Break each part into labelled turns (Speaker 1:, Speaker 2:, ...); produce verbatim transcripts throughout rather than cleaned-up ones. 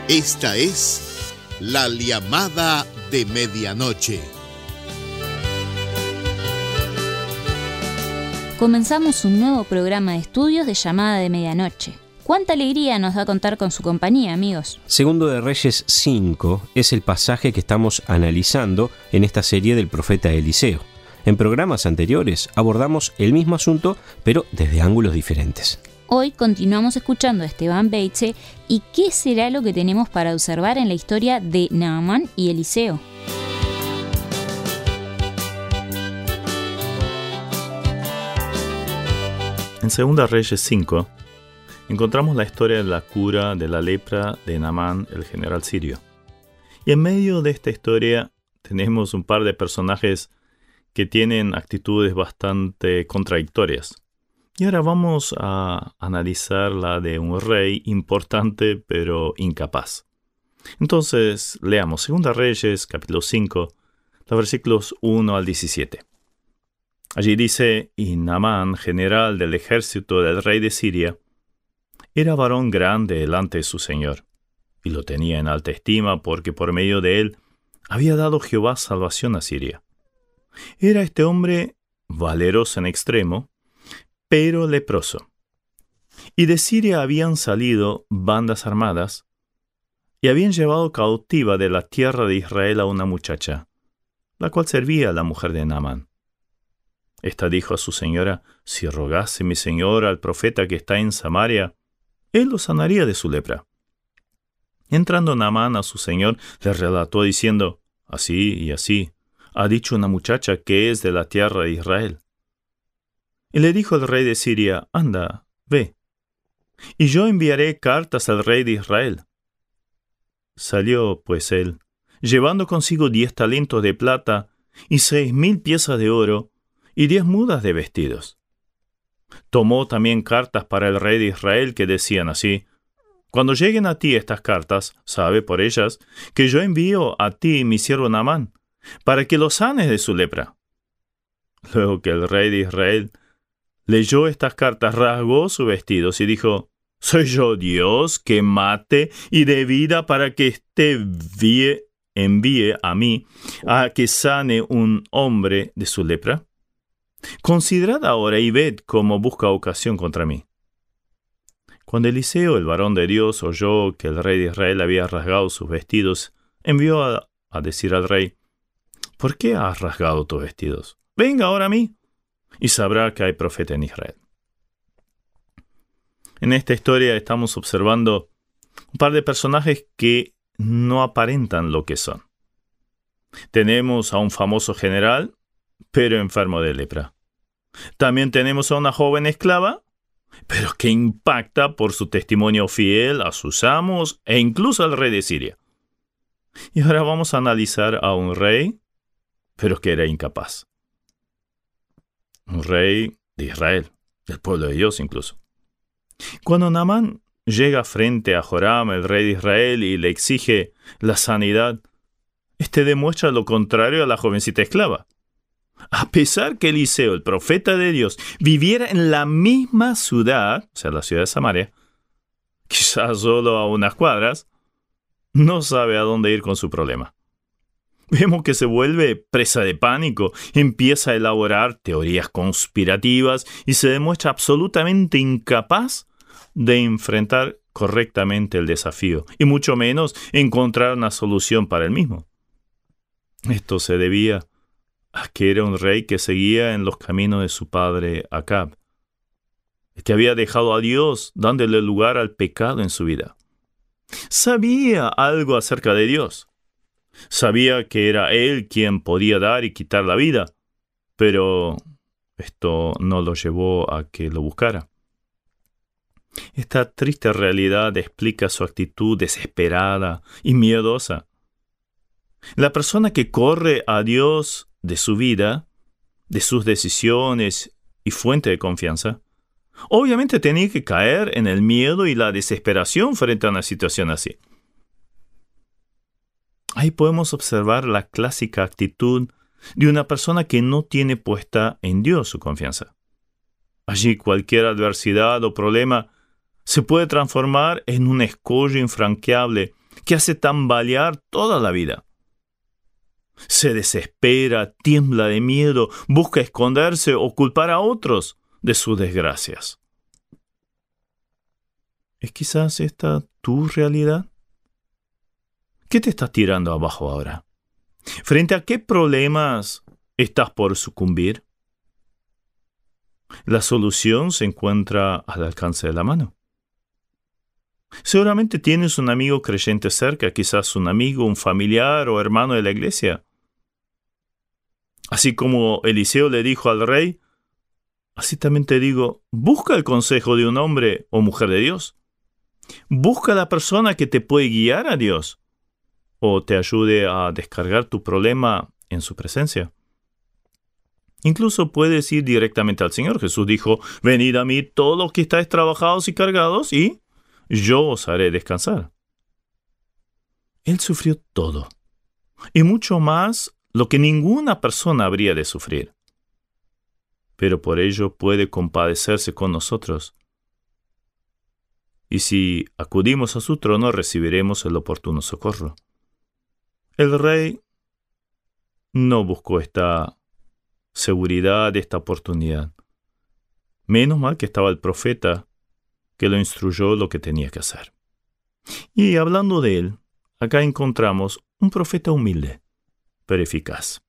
Speaker 1: Esta es la llamada de medianoche.
Speaker 2: Comenzamos un nuevo programa de estudios de Llamada de Medianoche. ¡Cuánta alegría nos da contar con su compañía, amigos!
Speaker 3: Segundo de Reyes cinco es el pasaje que estamos analizando en esta serie del profeta Eliseo. En programas anteriores abordamos el mismo asunto, pero desde ángulos diferentes.
Speaker 2: Hoy continuamos escuchando a Esteban Beitze y qué será lo que tenemos para observar en la historia de Naamán y Eliseo.
Speaker 4: En Segunda Reyes cinco encontramos la historia de la cura de la lepra de Naamán, el general sirio. Y en medio de esta historia tenemos un par de personajes que tienen actitudes bastante contradictorias. Y ahora vamos a analizar la de un rey importante pero incapaz. Entonces, leamos Segunda Reyes, capítulo cinco, los versículos uno al diecisiete. Allí dice: Y Naamán, general del ejército del rey de Siria, era varón grande delante de su señor, y lo tenía en alta estima porque por medio de él había dado Jehová salvación a Siria. Era este hombre valeroso en extremo, pero leproso. Y de Siria habían salido bandas armadas, y habían llevado cautiva de la tierra de Israel a una muchacha, la cual servía a la mujer de Naamán. Esta dijo a su señora: Si rogase mi señor al profeta que está en Samaria, él lo sanaría de su lepra. Entrando Naamán a su señor, le relató diciendo: Así y así ha dicho una muchacha que es de la tierra de Israel. Y le dijo el rey de Siria: Anda, ve, y yo enviaré cartas al rey de Israel. Salió pues él, llevando consigo diez talentos de plata y seis mil piezas de oro y diez mudas de vestidos. Tomó también cartas para el rey de Israel que decían así: Cuando lleguen a ti estas cartas, sabe por ellas que yo envío a ti mi siervo Naamán, para que lo sanes de su lepra. Luego que el rey de Israel leyó estas cartas, rasgó sus vestidos y dijo: ¿Soy yo Dios que mate y dé vida para que éste envíe, envíe a mí a que sane un hombre de su lepra? Considerad ahora y ved cómo busca ocasión contra mí. Cuando Eliseo, el varón de Dios, oyó que el rey de Israel había rasgado sus vestidos, envió a, a decir al rey: ¿Por qué has rasgado tus vestidos? Venga ahora a mí, y sabrá que hay profeta en Israel. En esta historia estamos observando un par de personajes que no aparentan lo que son. Tenemos a un famoso general, pero enfermo de lepra. También tenemos a una joven esclava, pero que impacta por su testimonio fiel a sus amos e incluso al rey de Siria. Y ahora vamos a analizar a un rey, pero que era incapaz. Un rey de Israel, del pueblo de Dios incluso. Cuando Naamán llega frente a Joram, el rey de Israel, y le exige la sanidad, este demuestra lo contrario a la jovencita esclava. A pesar que Eliseo, el profeta de Dios, viviera en la misma ciudad, o sea, la ciudad de Samaria, quizás solo a unas cuadras, no sabe a dónde ir con su problema. Vemos que se vuelve presa de pánico, empieza a elaborar teorías conspirativas y se demuestra absolutamente incapaz de enfrentar correctamente el desafío, y mucho menos encontrar una solución para él mismo. Esto se debía a que era un rey que seguía en los caminos de su padre Acab, que había dejado a Dios dándole lugar al pecado en su vida. Sabía algo acerca de Dios. Sabía que era Él quien podía dar y quitar la vida, pero esto no lo llevó a que lo buscara. Esta triste realidad explica su actitud desesperada y miedosa. La persona que corre a Dios de su vida, de sus decisiones y fuente de confianza, obviamente tenía que caer en el miedo y la desesperación frente a una situación así. Ahí podemos observar la clásica actitud de una persona que no tiene puesta en Dios su confianza. Allí cualquier adversidad o problema se puede transformar en un escollo infranqueable que hace tambalear toda la vida. Se desespera, tiembla de miedo, busca esconderse o culpar a otros de sus desgracias. ¿Es quizás esta tu realidad? ¿Qué te estás tirando abajo ahora? ¿Frente a qué problemas estás por sucumbir? La solución se encuentra al alcance de la mano. Seguramente tienes un amigo creyente cerca, quizás un amigo, un familiar o hermano de la iglesia. Así como Eliseo le dijo al rey, así también te digo, busca el consejo de un hombre o mujer de Dios. Busca a la persona que te puede guiar a Dios o te ayude a descargar tu problema en su presencia. Incluso puedes ir directamente al Señor. Jesús dijo, venid a mí todos los que estáis trabajados y cargados y yo os haré descansar. Él sufrió todo y mucho más lo que ninguna persona habría de sufrir. Pero por ello puede compadecerse con nosotros. Y si acudimos a su trono, recibiremos el oportuno socorro. El rey no buscó esta seguridad, esta oportunidad. Menos mal que estaba el profeta que lo instruyó lo que tenía que hacer. Y hablando de él, acá encontramos un profeta humilde, pero eficaz.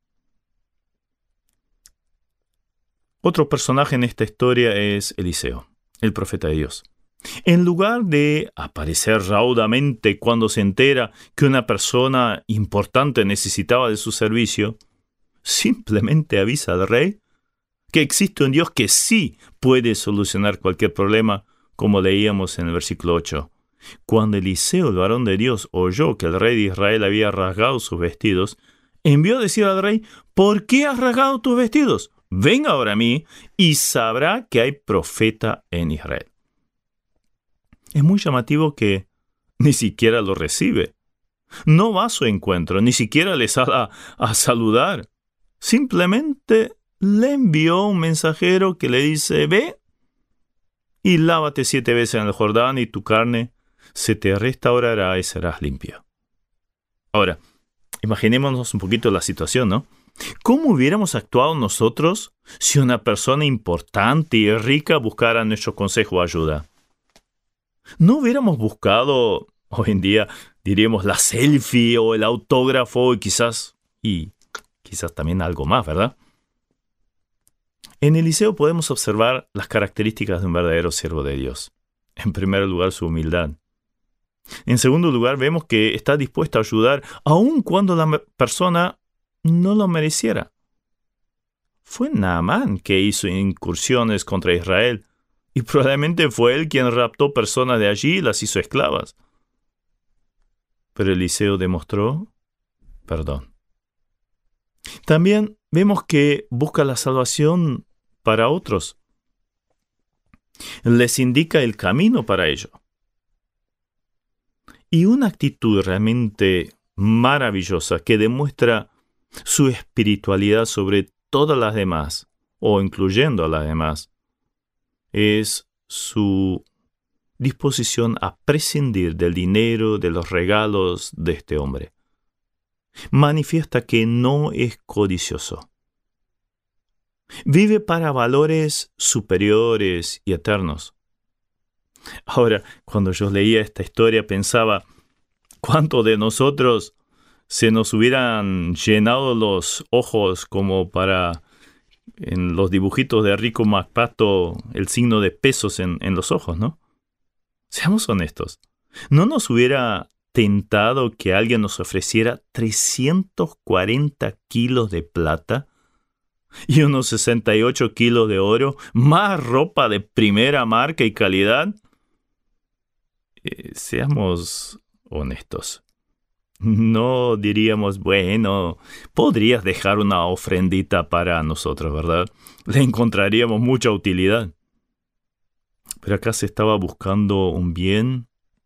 Speaker 4: Otro personaje en esta historia es Eliseo, el profeta de Dios. En lugar de aparecer raudamente cuando se entera que una persona importante necesitaba de su servicio, simplemente avisa al rey que existe un Dios que sí puede solucionar cualquier problema, como leíamos en el versículo ocho. Cuando Eliseo, el varón de Dios, oyó que el rey de Israel había rasgado sus vestidos, envió a decir al rey, ¿por qué has rasgado tus vestidos? Ven ahora a mí y sabrá que hay profeta en Israel. Es muy llamativo que ni siquiera lo recibe. No va a su encuentro, ni siquiera le sale a, a saludar. Simplemente le envió un mensajero que le dice, ve y lávate siete veces en el Jordán y tu carne se te restaurará y serás limpio. Ahora, imaginémonos un poquito la situación, ¿no? ¿Cómo hubiéramos actuado nosotros si una persona importante y rica buscara nuestro consejo o ayuda? ¿No hubiéramos buscado, hoy en día, diríamos, la selfie o el autógrafo y quizás, y quizás también algo más, ¿verdad? En Eliseo podemos observar las características de un verdadero siervo de Dios. En primer lugar, su humildad. En segundo lugar, vemos que está dispuesto a ayudar aun cuando la persona no lo mereciera. Fue Naamán que hizo incursiones contra Israel y probablemente fue él quien raptó personas de allí y las hizo esclavas. Pero Eliseo demostró perdón. También vemos que busca la salvación para otros. Les indica el camino para ello. Y una actitud realmente maravillosa que demuestra su espiritualidad sobre todas las demás, o incluyendo a las demás, es su disposición a prescindir del dinero, de los regalos de este hombre. Manifiesta que no es codicioso. Vive para valores superiores y eternos. Ahora, cuando yo leía esta historia pensaba, ¿cuántos de nosotros se nos hubieran llenado los ojos como para, en los dibujitos de Rico MacPato, el signo de pesos en, en los ojos, ¿no? Seamos honestos. ¿No nos hubiera tentado que alguien nos ofreciera trescientos cuarenta kilos de plata y unos sesenta y ocho kilos de oro, más ropa de primera marca y calidad? Eh, seamos honestos. No diríamos, bueno, podrías dejar una ofrendita para nosotros, ¿verdad? Le encontraríamos mucha utilidad. Pero acá se estaba buscando un bien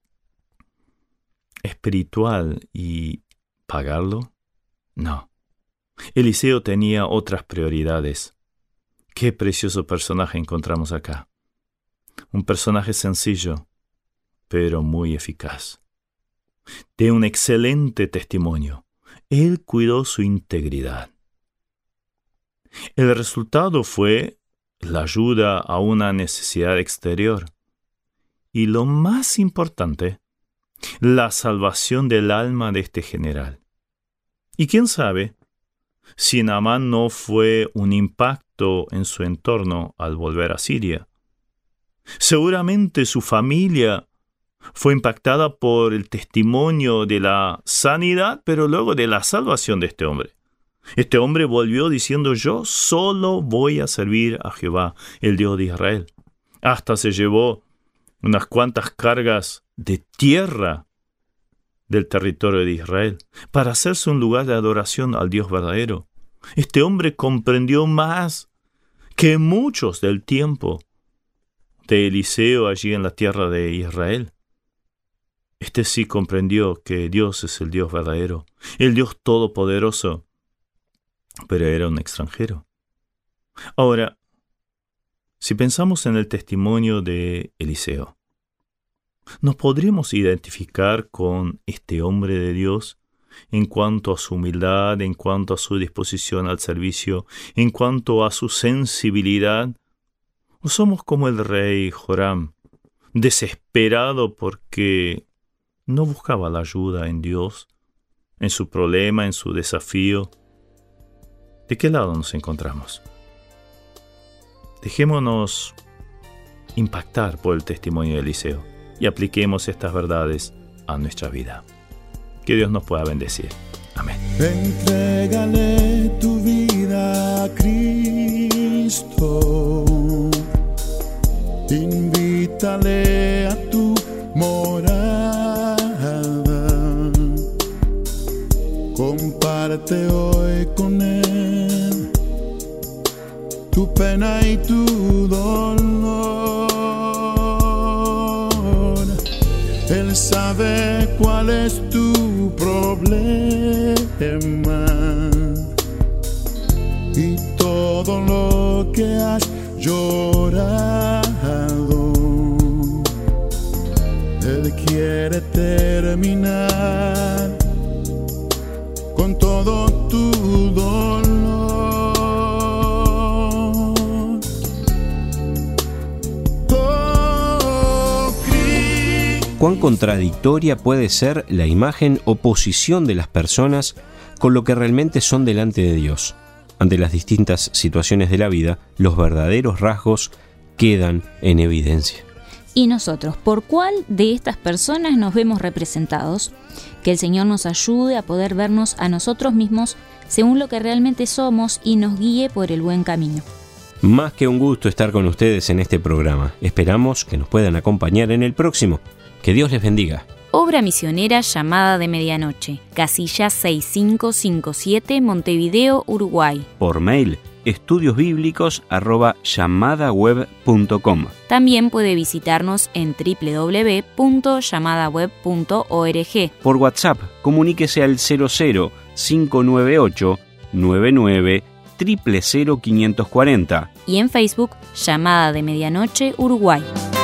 Speaker 4: espiritual y pagarlo. No. Eliseo tenía otras prioridades. Qué precioso personaje encontramos acá. Un personaje sencillo, pero muy eficaz. de un excelente testimonio. Él cuidó su integridad. El resultado fue la ayuda a una necesidad exterior. Y lo más importante, la salvación del alma de este general. Y quién sabe si Naamán no fue un impacto en su entorno al volver a Siria. Seguramente su familia fue impactada por el testimonio de la sanidad, pero luego de la salvación de este hombre. Este hombre volvió diciendo: yo solo voy a servir a Jehová, el Dios de Israel. Hasta se llevó unas cuantas cargas de tierra del territorio de Israel para hacerse un lugar de adoración al Dios verdadero. Este hombre comprendió más que muchos del tiempo de Eliseo allí en la tierra de Israel. Este sí comprendió que Dios es el Dios verdadero, el Dios todopoderoso, pero era un extranjero. Ahora, si pensamos en el testimonio de Eliseo, ¿nos podríamos identificar con este hombre de Dios en cuanto a su humildad, en cuanto a su disposición al servicio, en cuanto a su sensibilidad? ¿O somos como el rey Joram, desesperado porque no buscaba la ayuda en Dios, en su problema, en su desafío? ¿De qué lado nos encontramos? Dejémonos impactar por el testimonio de Eliseo y apliquemos estas verdades a nuestra vida. Que Dios nos pueda bendecir. Amén.
Speaker 5: Entrégale tu vida a Cristo. Invítale a tu morada. Comparte hoy con Él tu pena y tu dolor. Él sabe cuál es tu problema y todo lo que has llorado. Él quiere terminar con todo tu dolor.
Speaker 3: Cuán contradictoria puede ser la imagen o posición de las personas con lo que realmente son delante de Dios. Ante las distintas situaciones de la vida, los verdaderos rasgos quedan en evidencia.
Speaker 2: ¿Y nosotros, por cuál de estas personas nos vemos representados? Que el Señor nos ayude a poder vernos a nosotros mismos según lo que realmente somos y nos guíe por el buen camino.
Speaker 3: Más que un gusto estar con ustedes en este programa. Esperamos que nos puedan acompañar en el próximo. Que Dios les bendiga.
Speaker 2: Obra misionera Llamada de Medianoche, casilla seis cinco cinco siete, Montevideo, Uruguay.
Speaker 3: Por mail, estudiosbíblicos arroba llamadaweb punto com.
Speaker 2: También puede visitarnos en doble u doble u doble u punto llamadaweb punto org.
Speaker 3: Por WhatsApp, comuníquese al cero cero cinco nueve ocho nueve nueve cero cero cero cinco cuatro cero.
Speaker 2: Y en Facebook, Llamada de Medianoche, Uruguay.